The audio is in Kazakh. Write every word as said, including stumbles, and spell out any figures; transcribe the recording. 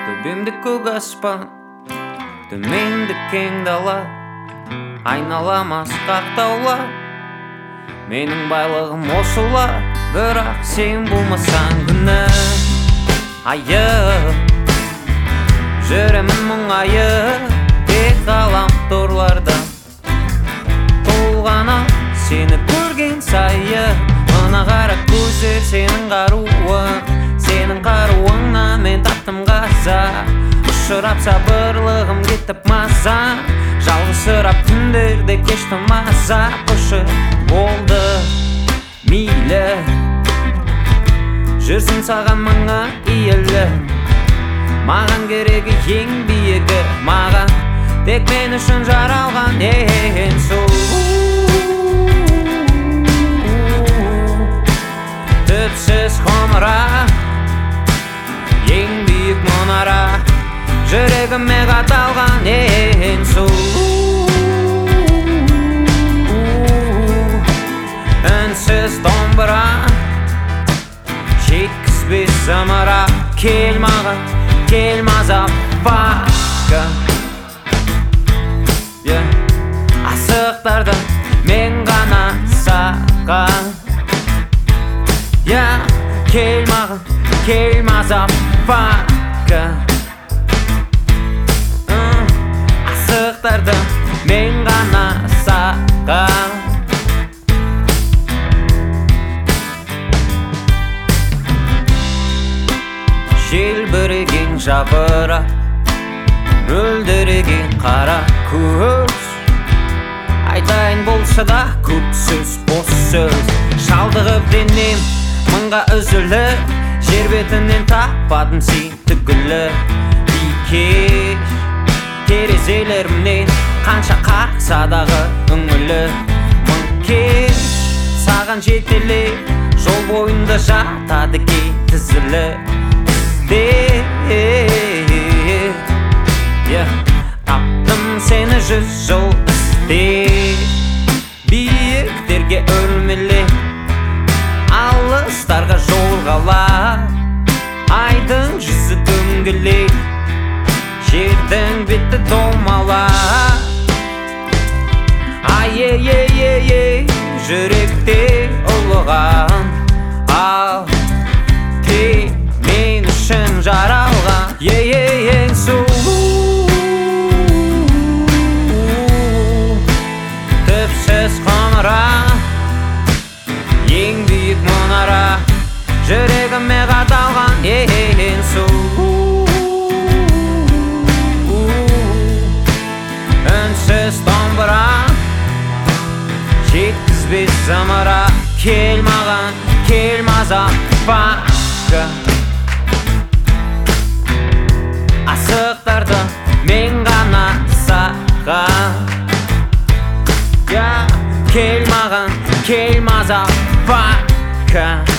Төбемді көк аспан, төменді кең дала, айналама асқақ таулар. Менің байлығым осылар, бірақ сен болмасаң күнім айып. Жүремін мұңайып, тек ғаламторларда толғана сені көрген сайы. Мына қара көздер сенің қаруың, сенің қаруыңнан мен таптым қаза. Ұшырап сабырлығым кетіп маза, жалғызсырап түндерде кештім маза. Ұшы болды мейлі, жүрсің саған мыңа иелі. Маған керегі ең биігі, маған тек мен үшін жаралған ең сұлу. Түпсіз құмыра, ең биік мұнара, жүрегіме қаталған ең сұлу. Үнсіз домбыра, жеткізбес зымыра. Кел маған, кел мазафака, асықтарды мен ғана саған. Кел маған, кел мазафака, асықтарды мен ғана саған. Желбіреген жапырақ, мөлдіреген қара көз. Айтайын болса да көп сөз, бос сөз. Шалдығып денем мыңға үзіліп, жер бетінен таппадым сен түгілі. Бикеш терезелерімнен қанша қақса дағы үңілі. Мың кеш саған жетелеп, жол бойында жатады кей тізілі. Таптым сені жүз жыл ізде, биіктерге өрмеле, алыстарға жорғала. Айдың жүзі дөңгеле, жердің беті домала. Ай-ей-ей-ей, жүректе ұлыған, ал тек мен үшін жаралған. Ей-ей ең сұлу, түпсіз құмыра, ең биік мұнара, жүрегіме қаталған ең сұлу. Үнсіз домбыра, жеткізбес зымыра. Кел маған, кел мазафака, асықтарды мен ғана саған. Кел маған, кел мазафака.